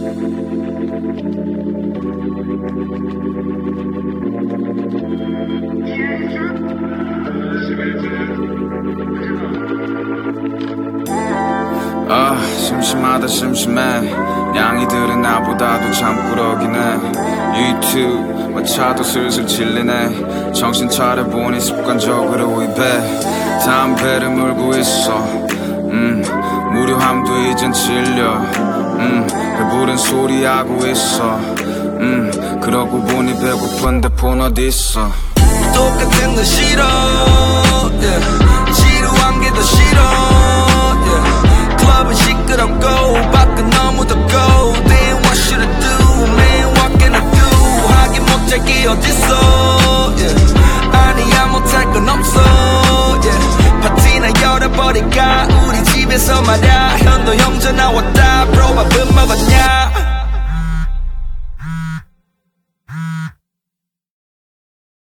심심하다 심심해 냥이들은 나보다도 잠꾸러기네 유튜브 차도 슬슬 질리네 정신 차려보니 습관적으로 입에 담배를 물고 있어 무료함도 이젠 질려 배부른 소리하고 있어 그러고 보니 배고픈데 폰 어딨어 똑같은 거 싫어 yeah. 지루한 게 더 싫어 yeah. 클럽은 시끄럽고 밖은 너무 덥고 Damn what should I do man what can I do 하긴 못할 게 어딨어 yeah. 아니야 못할 건 없어 yeah. 파티나 열어버릴까 우리 집에서 말야 현도 형제 나왔다 Bro 밥은 먹었냐